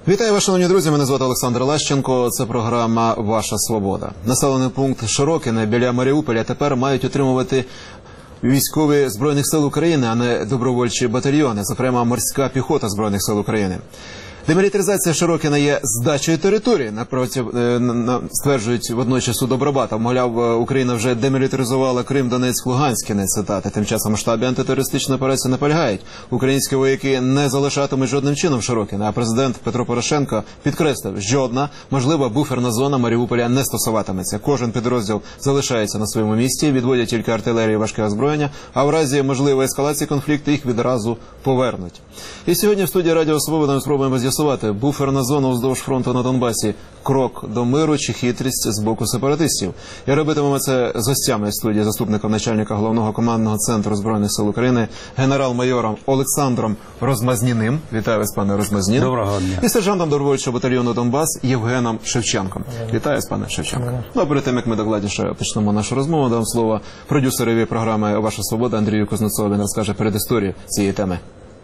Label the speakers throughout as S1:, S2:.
S1: Вітаю вас, шановні друзі, мене звати Олександр Лещенко, це програма «Ваша свобода». Населений пункт Широкине біля Маріуполя тепер мають отримувати військові Збройних сил України, а не добровольчі батальйони, зокрема морська піхота Збройних сил України. Демілітаризація Широкина є здачею території, стверджують водночас у Добробатов. Мовляв, Україна вже демілітаризувала Крим, Донецьк, Луганськ, кінець цитати. Тим часом в штабі антитерористичної операції наполягають. Українські вояки не залишатимуть жодним чином Широкина, а президент Петро Порошенко підкреслив, жодна можлива буферна зона Маріуполя не стосуватиметься. Кожен підрозділ залишається на своєму місці, відводять тільки артилерію і важке озброєння, а в разі можливої ескалації конфлікту їх відразу повернуть. І сьогодні в студії Радіо Свобода ми спробуємо з'ясувати, буферна зона уздовж фронту на Донбасі – крок до миру чи хитрість з боку сепаратистів. І робитимемо це з гостями студії, заступником начальника Головного командного центру Збройних сил України, генерал-майором Олександром Розмазніним. Вітаю вас, пане Розмазнін.
S2: Доброго дня.
S1: І сержантом добровольчого батальйону Донбас Євгеном Шевченком. Вітаю вас, пане Шевченко. Ну, а перед тим, як ми докладніше почнемо нашу розмову, дам слово продюсерові програми «Ваша свобода» Андрію Кузнецову. Він розкаже передісторію цієї теми.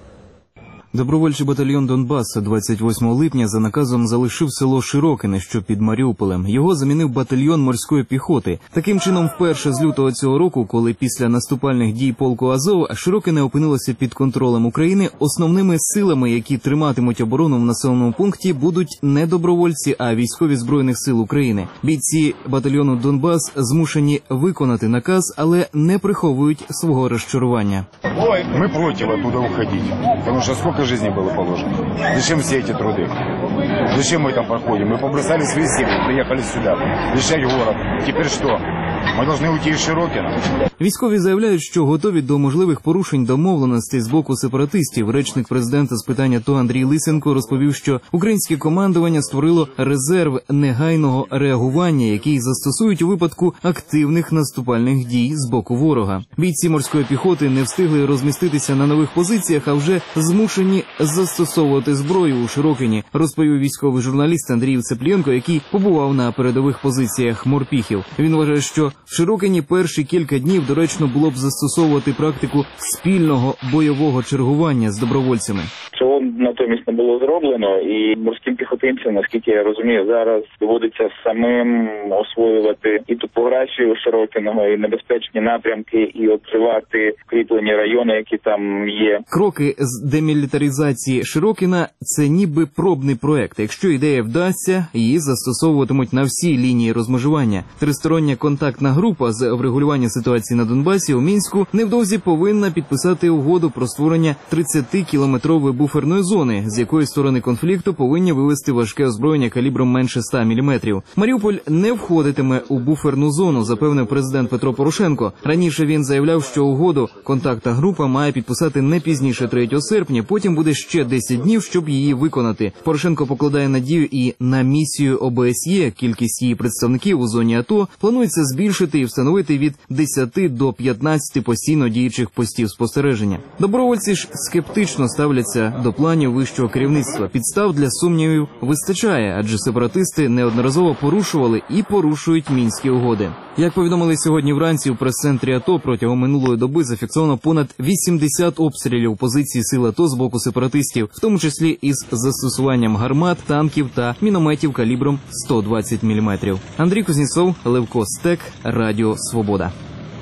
S3: Добровольчий батальйон Донбас 28 липня за наказом залишив село Широкине, що під Маріуполем. Його замінив батальйон морської піхоти. Таким чином, вперше з лютого цього року, коли після наступальних дій полку Азов Широкине опинилося під контролем України, основними силами, які триматимуть оборону в населеному пункті, будуть не добровольці, а військові Збройних сил України. Бійці батальйону Донбас змушені виконати наказ, але не приховують свого розчарування.
S4: Мы против оттуда уходить, потому что сколько жизни было положено. Зачем все эти труды? Зачем мы там проходим? Мы побросали свои семьи, приехали сюда, решать город. Теперь что? Ми повинні уйти із Широкина.
S3: Військові заявляють, що готові до можливих порушень домовленостей з боку сепаратистів. Речник президента з питань АТО Андрій Лисенко розповів, що українське командування створило резерв негайного реагування, який застосують у випадку активних наступальних дій з боку ворога. Бійці морської піхоти не встигли розміститися на нових позиціях, а вже змушені застосовувати зброю у Широкині, розповів військовий журналіст Андрій Цеплєнко, який побував на передових позиціях морпіхів. Він вважає, що в Широкині перші кілька днів доречно було б застосовувати практику спільного бойового чергування з добровольцями.
S5: Цього натомість не було зроблено, і морським піхотинцям, наскільки я розумію, зараз доводиться самим освоювати і топографію Широкиного, і небезпечні напрямки, і обживати кріплені райони, які там є.
S3: Кроки з демілітаризації Широкина – це ніби пробний проект. Якщо ідея вдасться, її застосовуватимуть на всій лінії розмежування. Тристороння контактна група з врегулювання ситуації на Донбасі у Мінську невдовзі повинна підписати угоду про створення 30-кілометрової буферної зони, з якої сторони конфлікту повинні вивести важке озброєння калібром менше 100 мм. Маріуполь не входитиме у буферну зону, запевнив президент Петро Порошенко. Раніше він заявляв, що угоду контактна група має підписати не пізніше 3 серпня, потім буде ще 10 днів, щоб її виконати. Порошенко покладає надію і на місію ОБСЄ. Кількість її представників у зоні АТО планується збільшити і встановити від 10 до 15 постійно діючих постів спостереження. Добровольці ж скептично ставляться до планів вищого керівництва. Підстав для сумнівів вистачає, адже сепаратисти неодноразово порушували і порушують мінські угоди. Як повідомили сьогодні вранці у прес-центрі АТО, протягом минулої доби зафіксовано понад 80 обстрілів позицій сил АТО з боку сепаратистів, в тому числі із застосуванням гармат, танків та мінометів калібром 120 мм. Андрій Кузнєцов, Левко Стек, Радіо Свобода.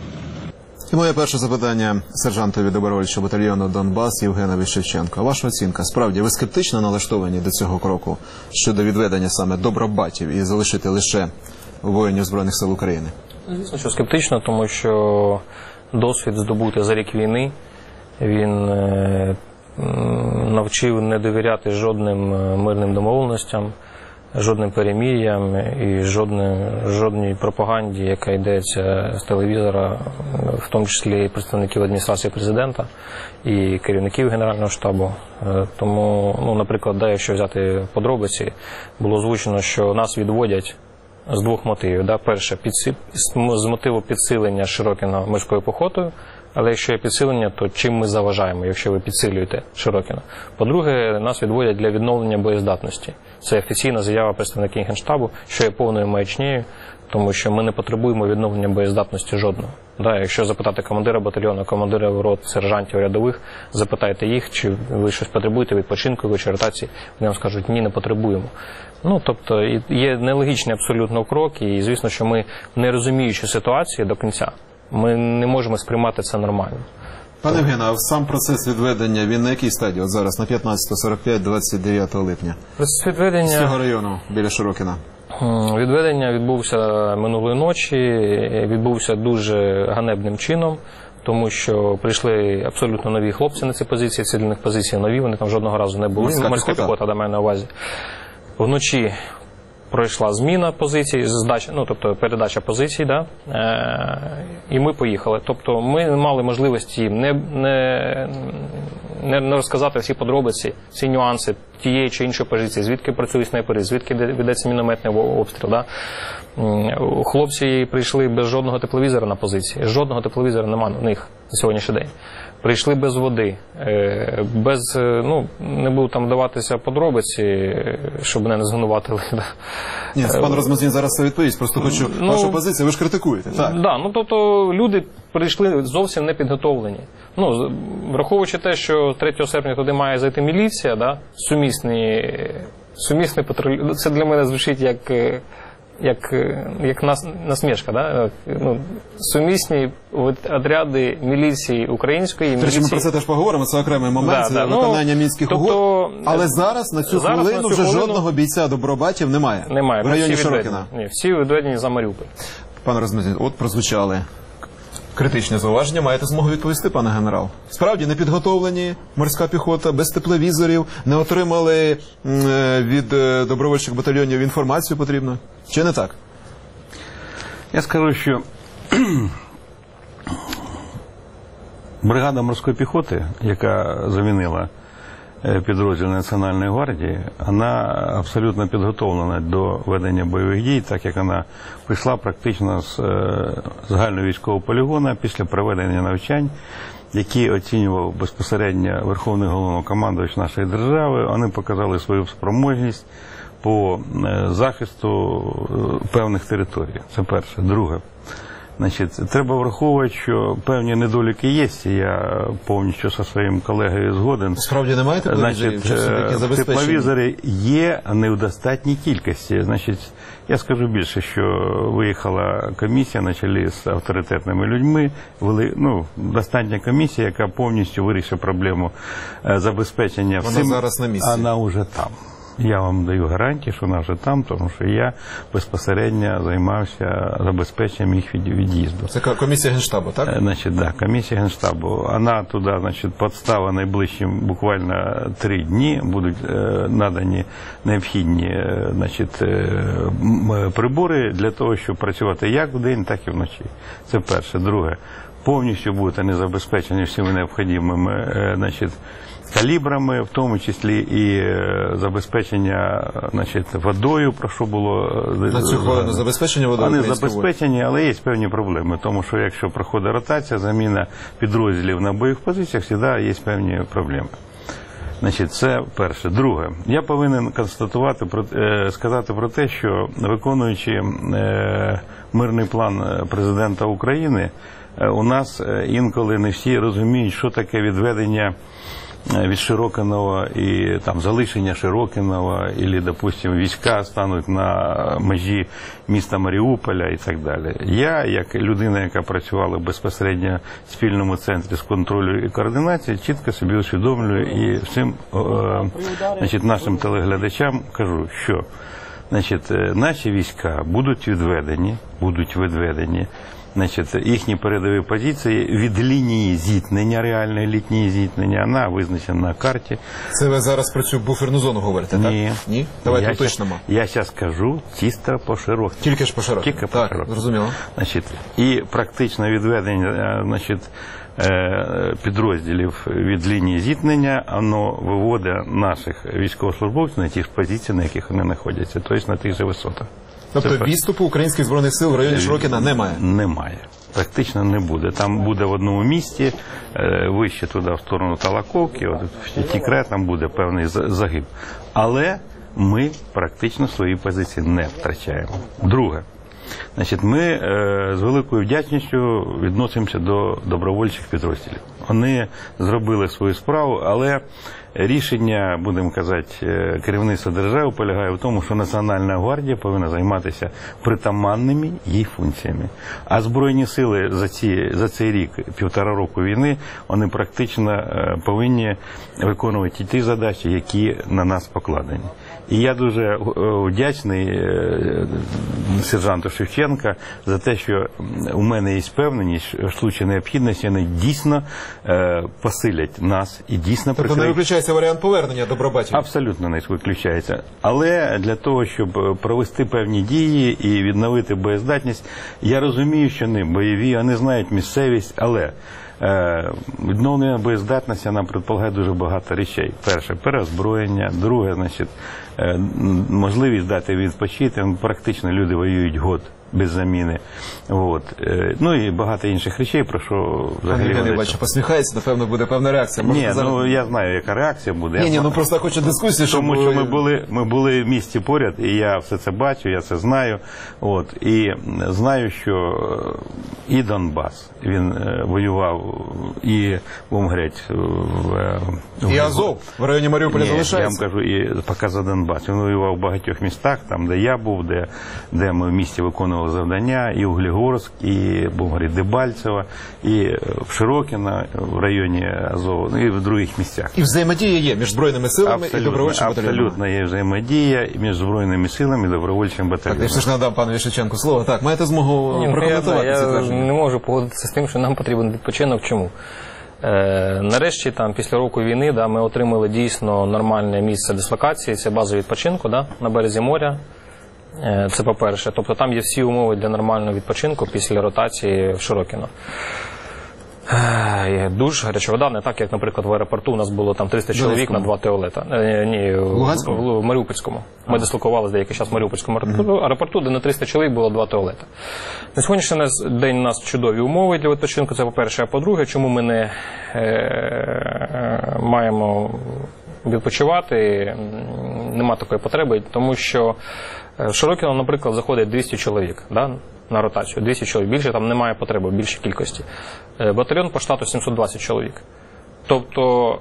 S1: І моє перше запитання сержантові добровольчого батальйону Донбас Євгенові Шевченко. Ваша оцінка, справді, ви скептично налаштовані до цього кроку щодо відведення саме добробатів і залишити лише воїнів Збройних сил України?
S2: Звісно, що скептично, тому що досвід здобутий за рік війни, він навчив не довіряти жодним мирним домовленостям, жодним перемір'ям і жодній пропаганді, яка йдеться з телевізора, в тому числі і представників адміністрації президента і керівників Генерального штабу. Тому, наприклад, якщо взяти подробиці, було озвучено, що нас відводять з двох мотивів. Перше, з мотиву підсилення Широкина морською піхотою, Але якщо є підсилення, то чим ми заважаємо, якщо ви підсилюєте Широкіна? По-друге, нас відводять для відновлення боєздатності. Це офіційна заява представників Генштабу, що є повною маячнею, тому що ми не потребуємо відновлення боєздатності жодного. Якщо запитати командира батальйону, командира рот, сержантів, рядових, запитайте їх, чи ви щось потребуєте, відпочинку, чи ротації, вони вам скажуть, ні, не потребуємо. Тобто є нелогічний абсолютно крок, і звісно, що ми, не розуміючи ситуації до кінця, ми не можемо сприймати це нормально.
S1: Пане Євгене, а сам процес відведення, він на якій стадії? От зараз, на 15:45, 29 липня.
S2: Процес відведення...
S1: З цього району, біля Широкіна.
S2: Відведення відбувся минулої ночі, відбувся дуже ганебним чином, тому що прийшли абсолютно нові хлопці на ці позиції, цивільних позицій нові, вони там жодного разу не були. Морська піхота, до мене на увазі. Вночі пройшла зміна позицій, тобто передача позицій, і ми поїхали. Тобто ми мали можливості їм не розказати всі подробиці, всі нюанси тієї чи іншої позиції, звідки працюють снайпери, звідки ведеться мінометний обстріл. Хлопці прийшли без жодного тепловізора на позиції, жодного тепловізора немає у них на сьогоднішній день. Прийшли без води, не буду там вдаватися подробиці, щоб мене не звинуватили.
S1: Ні, пан Розмазін зараз це відповість, просто хочу вашу позицію, ви ж критикуєте, так?
S2: Тобто люди прийшли зовсім не підготовлені. Враховуючи те, що 3 серпня туди має зайти міліція, сумісний патруль, це для мене звучить як насмішка, сумісні отряди міліції української.
S1: Ми про це теж поговоримо, це окремий момент, це виконання мінських угод. Але зараз, на цю хвилину, вже жодного бійця добробатів немає.
S2: Немає,
S1: в районі Широкіна.
S2: Всі відведені за Маріуполь.
S1: Пане Розмазін, от прозвучали критичне зауваження, маєте змогу відповісти, пане генерал. Справді, не підготовлені морська піхота, без тепловізорів, не отримали від добровольчих батальйонів інформацію потрібну. Чи не так?
S6: Я скажу, що бригада морської піхоти, яка замінила підрозділ Національної гвардії, вона абсолютно підготовлена до ведення бойових дій, так як вона прийшла практично з загального військового полігону після проведення навчань, які оцінював безпосередньо Верховний Головнокомандувач нашої держави. Вони показали свою спроможність по захисту певних територій. Це перше. Друге. Треба враховувати, що певні недоліки є, і я повністю зі своїм колегою згоден.
S1: Справді немає тепловізорів?
S6: Тепловізори є, а не в достатній кількості. Я скажу більше, що виїхала комісія на чолі з авторитетними людьми, достатня комісія, яка повністю вирішить проблему забезпечення всім.
S1: Вона зараз на місці.
S6: Вона вже там. Я вам даю гарантії, що вона вже там, тому що я безпосередньо займався забезпеченням їх від'їзду.
S1: Це комісія Генштабу, так?
S6: Так, комісія Генштабу. Вона туди, підстава найближчим буквально 3 дні, будуть надані необхідні прибори для того, щоб працювати як вдень, так і вночі. Це перше. Друге, повністю будуть вони забезпечені всіми необхідними, калібрами, в тому числі і забезпечення водою, про що було...
S1: На цю хвилину забезпечення водою?
S6: Вони забезпечені, але є певні проблеми, тому що якщо проходить ротація, заміна підрозділів на бойових позиціях, завжди є певні проблеми. Це перше. Друге, я повинен сказати про те, що виконуючи мирний план президента України, у нас інколи не всі розуміють, що таке відведення від Широкиного і залишення Широкиного, або, допустим, війська стануть на межі міста Маріуполя і так далі. Я, як людина, яка працювала безпосередньо в спільному центрі з контролю і координації, чітко собі усвідомлюю і всім нашим телеглядачам кажу, що наші війська будуть відведені, їхні передові позиції від лінії зіткнення, реальної лінії зіткнення, вона визначена на карті.
S1: Це ви зараз про цю буферну зону говорите, так? Ні? Давайте уточнимо.
S6: Я зараз кажу чисто по Широкіному.
S1: Тільки ж по Широкіному?
S6: Тільки по Широкіному.
S1: Так, зрозуміло.
S6: І практичне відведення, підрозділів від лінії зіткнення, воно виводить наших військовослужбовців на ті ж позиції, на яких вони знаходяться, тобто на тих же висотах.
S1: Тобто
S6: Це
S1: відступу українських збройних сил в районі Широкіна немає?
S6: Немає. Практично не буде. Там буде в одному місті, вище туди, в сторону Талаковки, от в Тікре, там буде певний загиб. Але ми практично свої позиції не втрачаємо. Друге. Значить, ми з великою вдячністю відносимося до добровольчих підрозділів. Вони зробили свою справу, але рішення, будемо казати, керівництва держави полягає в тому, що Національна гвардія повинна займатися притаманними їй функціями. А Збройні сили за цей рік, 1,5 року війни, вони практично повинні виконувати ті задачі, які на нас покладені. І я дуже вдячний сержанту Шевченка за те, що у мене є впевненість, що в случаї необхідності вони дійсно посилять нас і дійсно
S1: Тобто не виключається варіант повернення добробатів?
S6: Абсолютно не виключається. Але для того, щоб провести певні дії і відновити боєздатність, я розумію, що вони бойові, вони знають місцевість, але відновлення боєздатності нам предполагає дуже багато речей. Перше, переозброєння. Друге, значить, можливість дати відпочити. Практично люди воюють год без заміни. От. Ну і багато інших речей, про що взагалі...
S1: Я бачу, посміхається, напевно, буде певна реакція.
S6: Ні, ну я знаю, яка реакція буде.
S1: Ні, ну просто хочу дискусію, щоб...
S6: Тому що ми були в місті поряд, і я все це бачу, я це знаю. От. І знаю, що і Донбас, він воював, і будемо говорити,
S1: і Азов в районі Маріуполя залишається.
S6: Я вам кажу, і поки за Донбас. Він воював в багатьох містах, там, де я був, де ми в місті виконували завдання, і Углегорськ, і, будемо говорити, Дебальцево, і в Широкіно, в районі Азову, і в других місцях.
S1: І взаємодія є між Збройними силами і добровольчим батальйоном?
S6: Абсолютно є взаємодія між Збройними силами і добровольчим батальйоном.
S1: Так, я все ж надам пану Шевченку слово. Так, маєте змогу прокоментувати це твердження?
S2: Я не можу погодитися з тим, що нам потрібен відпочинок. Чому? Нарешті, там, після року війни, ми отримали дійсно нормальне місце дислокації, це база відпочинку на березі моря. Це по-перше. Тобто там є всі умови для нормального відпочинку після ротації в Широкіно. Душ, гаряча вода, не так, як, наприклад, в аеропорту у нас було там 300 чоловік на 2 туалета. Ні, в Маріупольському. Ми дислокувалися деякий час в Маріупольському аеропорту, де на 300 чоловік було 2 туалети. На сьогоднішній день у нас чудові умови для відпочинку, це по-перше. А по-друге, чому ми не маємо відпочивати, нема такої потреби, тому що в Широкіно, наприклад, заходить 200 чоловік, на ротацію, 200 чоловік, більше там немає потреби, більшій кількості. Батальйон по штату 720 чоловік. Тобто,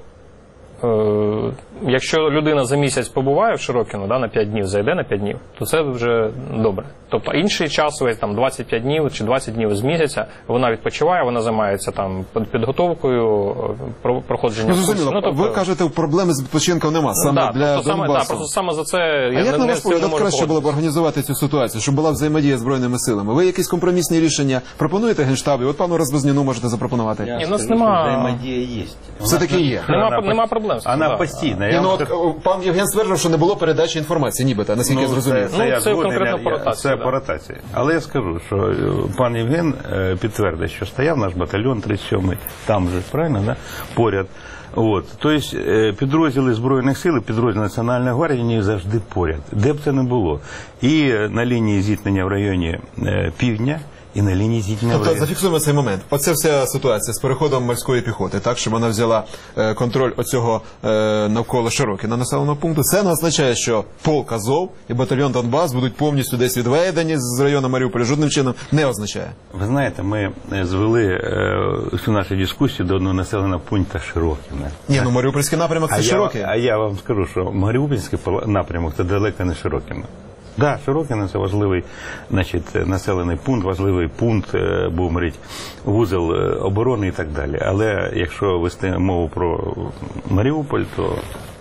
S2: якщо людина за місяць побуває в Широкіно, на 5 днів, зайде на 5 днів, то це вже добре. Тобто інший час, там 25 днів чи 20 днів з місяця, вона відпочиває, вона займається там підготовкою, проходженням.
S1: Тобто, ви кажете, проблеми з відпочинком нема, саме для Донбасу.
S2: Просто саме за це
S1: я як на ваш погляд, краще було б організувати цю ситуацію, щоб була взаємодія з Збройними силами? Ви якісь компромісні рішення пропонуєте Генштабі? От пану Розвозняну можете запропонувати.
S2: Ні, у нас немає.
S6: Взаємодія є.
S1: Все-таки є.
S2: Нема проблем.
S6: Вона постійна.
S1: Пан Євген стверджував, що не було передачі інформації, нібито, наскільки я зрозумів.
S2: Це конкретно по ротації.
S6: Це по ротації. Але я скажу, що пан Євген підтвердить, що стояв наш батальйон 37-й, там же, правильно, поряд. Тобто підрозділи Збройних сил, підрозділи Національної гвардії завжди поряд, де б це не було. І на лінії зіткнення в районі півдня, і на лінії зіткнення.
S1: Тобто зафіксуємо цей момент. Оце вся ситуація з переходом морської піхоти, так, щоб вона взяла контроль оцього навколо Широкіна населеного пункту. Це не означає, що полк Азов і батальйон Донбас будуть повністю десь відведені з району Маріуполя. Жодним чином не означає.
S6: Ви знаєте, ми звели всю нашу дискусію до одного населеного пункту Широкіна.
S1: Ні, Маріупольський напрямок – це Широкий.
S6: А я вам скажу, що Маріупольський напрямок – це далеко не Широкіно. Так, Широкіно – це важливий, населений пункт, важливий пункт, будемо говорити, вузол оборони і так далі. Але якщо вести мову про Маріуполь, то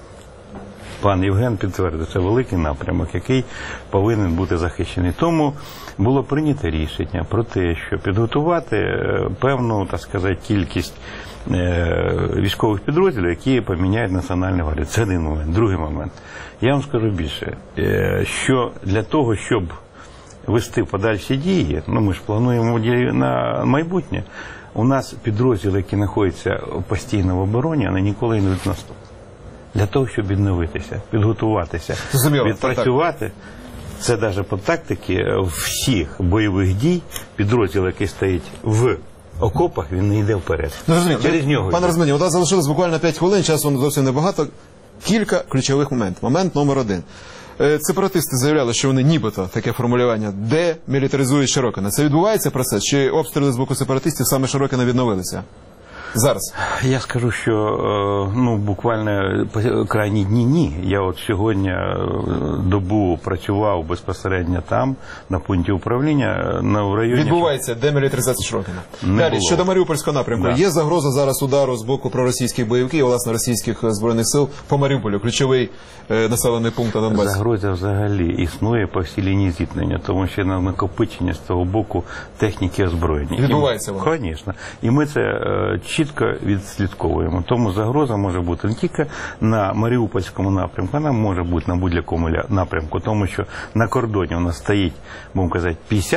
S6: пан Євген підтвердив, це великий напрямок, який повинен бути захищений. Тому було прийнято рішення про те, що підготувати певну, так сказати, кількість військових підрозділів, які поміняють Національну гвардію. Це один момент. Другий момент. Я вам скажу більше, що для того, щоб вести подальші дії, ми ж плануємо дії на майбутнє, у нас підрозділи, які знаходяться постійно в обороні, вони ніколи не йдуть в наступ. Для того, щоб відновитися, підготуватися, відпрацювати. Це навіть по тактиці всіх бойових дій підрозділ, який стоїть в окопах, він не йде вперед. Через нього.
S1: Пане Розмані, у нас залишилось буквально 5 хвилин, часу зовсім небагато. Кілька ключових моментів. Момент номер 1. Сепаратисти заявляли, що вони нібито, таке формулювання, демілітаризують Широкине. Це відбувається процес? Чи обстріли з боку сепаратистів саме Широкине відновилися? Зараз.
S6: Я скажу, що буквально крайні дні ні. Я от сьогодні добу працював безпосередньо там, на пункті управління, в районі...
S1: Відбувається демілітаризація Широкине. Далі,
S6: було.
S1: щодо Маріупольського напрямку.
S6: Да.
S1: Є загроза зараз удару з боку проросійських бойовиків, власне, російських збройних сил по Маріуполю, ключовий населений пункт на Донбасі.
S6: Загроза взагалі існує по всій лінії зіткнення, тому що на накопичення з того боку техніки озброєння.
S1: Відбувається воно?
S6: Звісно. І ми це чітко відслідковуємо. Тому загроза може бути не тільки на Маріупольському напрямку, вона може бути на будь-якому напрямку, тому що на кордоні у нас стоїть, будемо казати,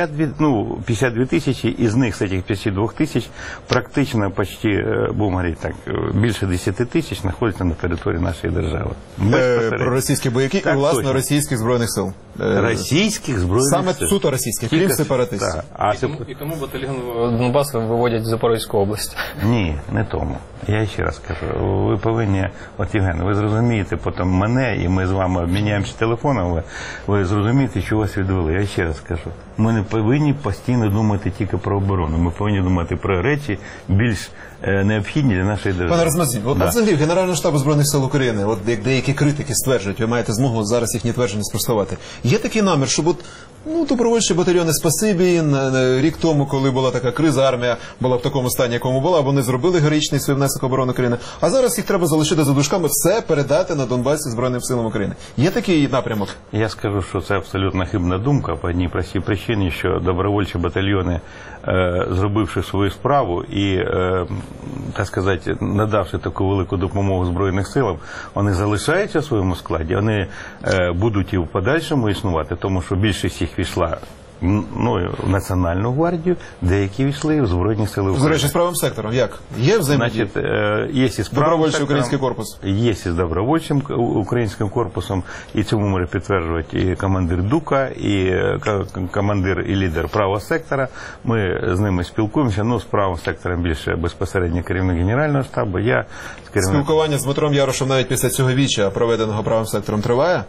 S6: 52 тисячі, і з них, з цих 52 тисяч, практично почти, будемо говорити так, більше 10 тисяч знаходяться на території нашої держави.
S1: Проросійські бойовики і, власне,
S6: точно.
S1: російських збройних сил.
S6: Російських збройних
S1: Саме
S6: сил.
S1: суто російських, крім сепаратистів.
S2: І тому батальйон Донбасу виводять з Запорізької області.
S6: Ні, не тому. Я ще раз кажу, ви повинні, от Євген, ви зрозумієте потім мене, і ми з вами обміняємося телефоном, ви зрозумієте, що вас відвели. Я ще раз кажу, ми не повинні постійно думати тільки про оборону, ми повинні думати про речі більш необхідні для нашої держави.
S1: Пане Розмазін, от взагалі в Генерального штабу Збройних сил України, от як деякі критики стверджують, ви маєте змогу зараз їхні твердження спростувати. Є такий намір, щоб от, добровольчі батальйони «Спасибі», рік тому, коли була така криза, армія була в такому стані, якому була, вони зробили героїчний свій внесок оборони України, а зараз їх треба залишити за дужками, все передати на Донбасі Збройним силам України. Є такий напрямок?
S6: Я скажу, що це абсолютно хибна думка по одній простій причині, що добровольчі батальйони, зробивши свою справу і, так сказати, надавши таку велику допомогу Збройним силам, вони залишаються в своєму складі, вони будуть і в подальшому існувати, тому що більшість їх війшла в Національну гвардію, деякі війшли в Збройні сили України.
S1: З речі, з правим сектором, як? Є взаємодія?
S6: Значить, є і з правим
S1: Добровольчий
S6: сектором,
S1: український корпус.
S6: є і з добровольчим українським корпусом, і цьому може підтверджувати і командир ДУКа, і командир і лідер правого сектора. Ми з ними спілкуємося, з правим сектором більше безпосередньо керівник Генерального штабу. Я з керівником...
S1: Спілкування з Дмитром Ярошем навіть після цього віча, проведеного правим сектором, триває?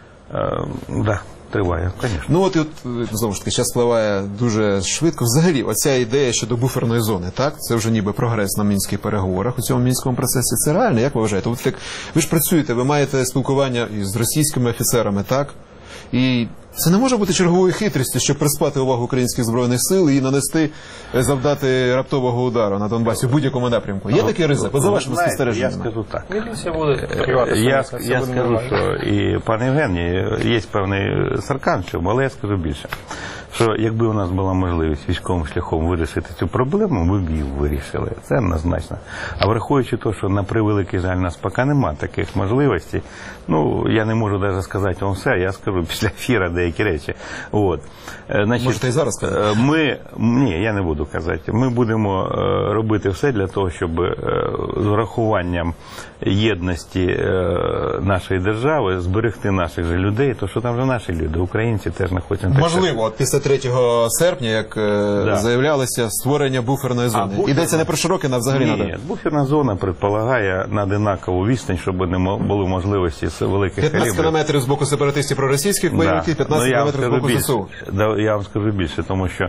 S6: Да, триває, звісно.
S1: От, знову ж таки, час впливає дуже швидко. Взагалі, оця ідея щодо буферної зони, так? Це вже ніби прогрес на мінських переговорах у цьому мінському процесі. Це реально, як ви вважаєте? От так, ви ж працюєте, ви маєте спілкування із російськими офіцерами, так? І це не може бути черговою хитрістю, щоб приспати увагу українських збройних сил і завдати раптового удару на Донбасі в будь-якому напрямку. Є такий ризик? За вашими спостереженнями?
S6: Я скажу так.
S2: Міліція буде сподіватися.
S6: Я скажу, що і пан Євгеній, є певний сарказм, але я скажу більше. Що якби у нас була можливість військовим шляхом вирішити цю проблему, ми б її вирішили. Це однозначно. А враховуючи те, що на превеликий жаль, у нас поки немає таких можливостей, я не можу навіть сказати вам все, я скажу після ефіру деякі речі. Значить,
S1: можете і зараз сказати?
S6: Ні, я не буду казати. Ми будемо робити все для того, щоб з врахуванням єдності нашої держави зберегти наших же людей, то що там вже наші люди, українці теж знаходяться.
S1: Можливо, от після 3 серпня, як заявлялося, створення буферної зони. Йдеться не про Широкине, а взагалі надо.
S6: Ні, буферна зона предполагає на однакову відстань, щоб не було можливості з великих
S1: 15 кілометрів з боку сепаратистів проросійських бойовиків, 15 кілометрів з боку ЗСУ.
S6: Я вам скажу більше, тому що,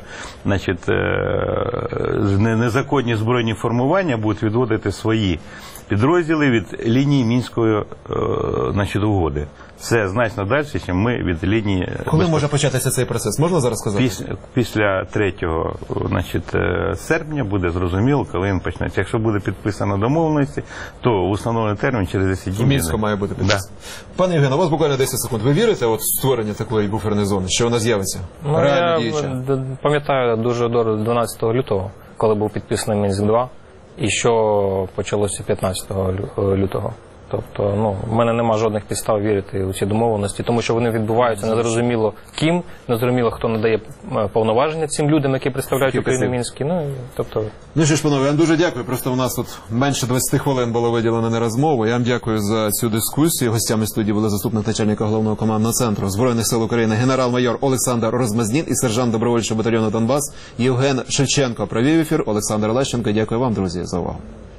S6: незаконні збройні формування будуть відводити свої підрозділи від лінії Мінської угоди. Це значно далі, ніж ми від лінії...
S1: Коли може початися цей процес? Можна зараз сказати?
S6: Після 3 серпня буде зрозуміло, коли він почнеться. Якщо буде підписано домовленості, то в установлений термін через 10 днів...
S1: У Мінську має бути підписано. Пане Євгене, у вас буквально 10 секунд. Ви вірите в створення такої буферної зони? Що вона з'явиться? Реально діюча?
S2: Я пам'ятаю дуже добре 12 лютого, коли був підписаний Мінськ-2, і що почалося 15 лютого. Тобто, в мене нема жодних підстав вірити у ці домовленості, тому що вони відбуваються незрозуміло ким, незрозуміло, хто надає повноваження цим людям, які представляють Україну в Мінську.
S1: Ну що ж, панове, я вам дуже дякую. Просто у нас тут менше 20 хвилин було виділено на розмову. Я вам дякую за цю дискусію. Гостями студії були заступник начальника головного командного центру Збройних сил України генерал-майор Олександр Розмазнін і сержант добровольчого батальйону Донбас Євген Шевченко. Провів ефір Олександр Лещенко. Дякую вам, друзі, за увагу.